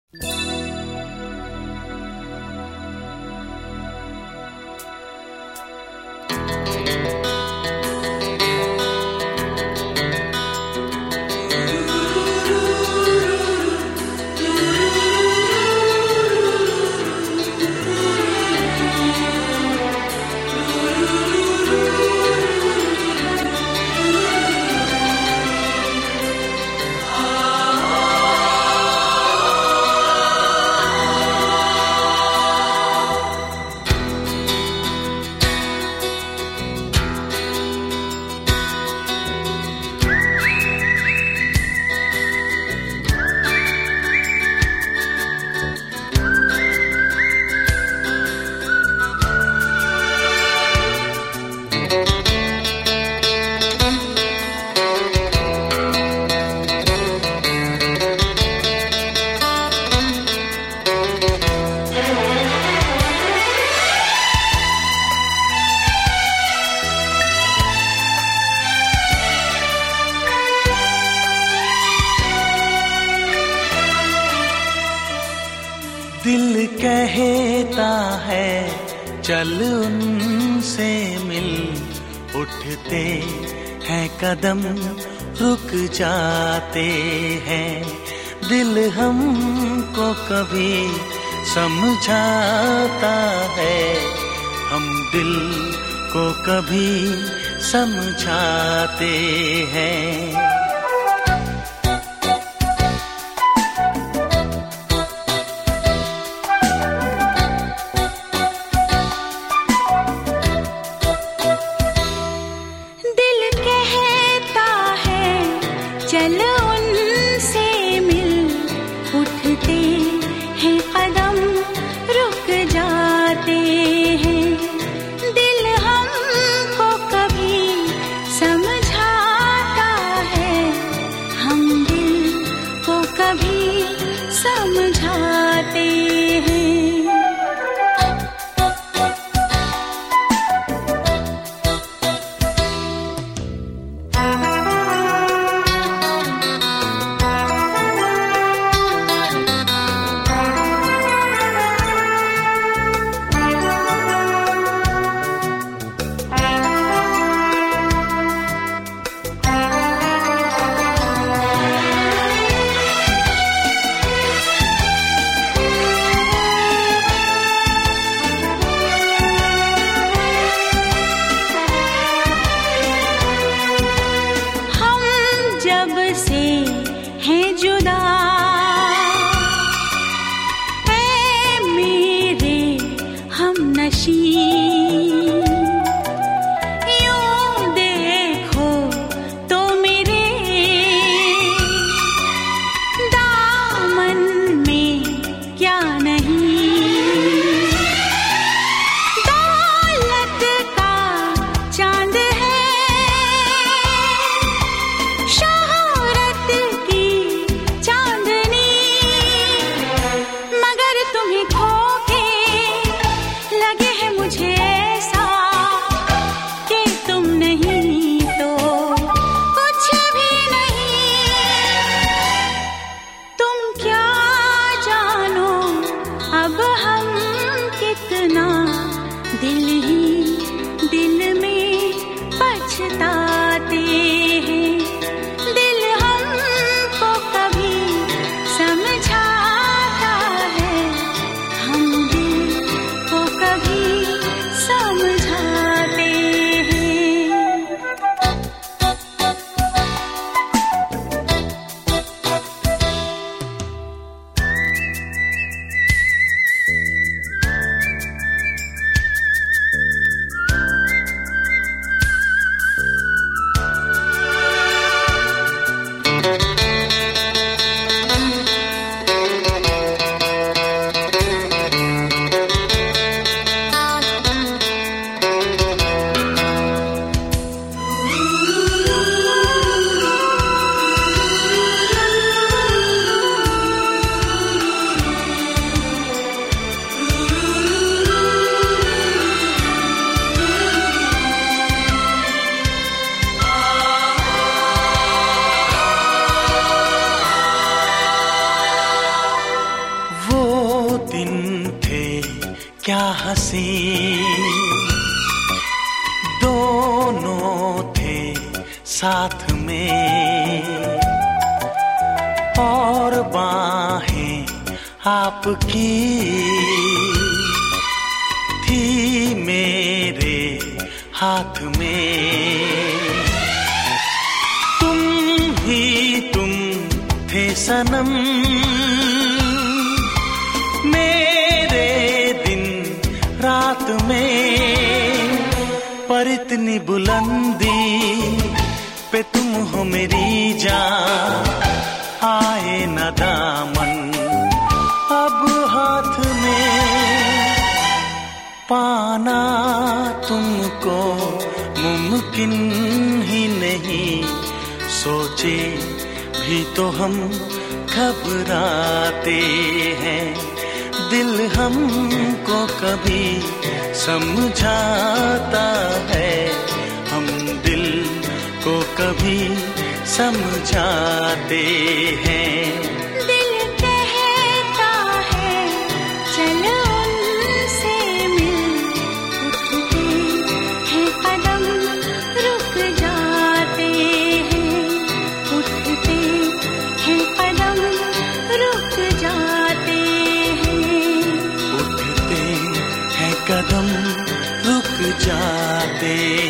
दिल कहता है चल उनसे मिल, उठते हैं कदम रुक जाते हैं। दिल हमको कभी समझाता है, हम दिल को कभी समझाते हैं। चल उनसे मिल, उठते हैं कदम रुक जाते हैं। दिल हमको कभी समझाता है, हम दिल को कभी समझाते हैं। जब से हैं जुदा ऐ मेरे हमनशी, यूं देखो तो मेरे दामन में क्या नहीं। दौलत का चांद है, तुम्हें खो के लगे है मुझे ऐसा कि तुम नहीं तो कुछ भी नहीं। तुम क्या जानो अब हम कितना दिल ही दिल में पछताते हैं। दिल हमको कभी समझाता है, हम दिल को कभी समझाते हैं। क्या हंसी दोनों थे साथ में, और बाहें आपकी थी मेरे हाथ में। तुम थे सनम मेरे दिन रात में, पर इतनी बुलंदी पे तुम हो मेरी जान, आए न दामन अब हाथ में। पाना तुमको मुमकिन ही नहीं, सोचे भी तो हम घबराते हैं। दिल हमको कभी समझाता है, हम दिल को कभी समझाते हैं। दिल कहता है चलो उनसे मिल, उठते हैं कदम रुक जाते हैं, उठते हैं कदम रुक जाते हैं, उठते हैं कदम रुक जाते